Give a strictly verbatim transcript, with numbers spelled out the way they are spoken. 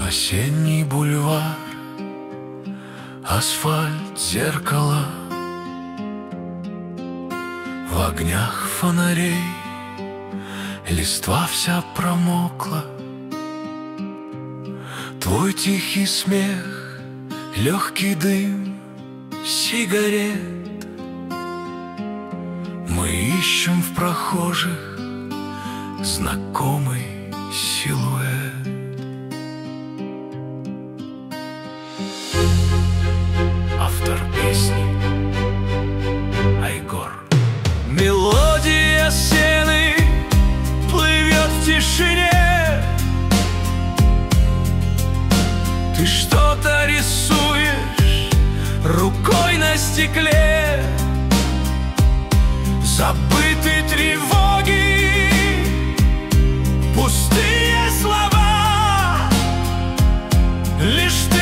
Осенний бульвар, асфальт, зеркало, в огнях фонарей листва вся промокла. Твой тихий смех, легкий дым сигарет. Мы ищем в прохожих знакомый силуэт. Автор песни Айгор. Мелодия сены плывет в тишине. Ты что-то рисуешь рукой на стекле. Забыты тревоги, пустые слова, лишь ты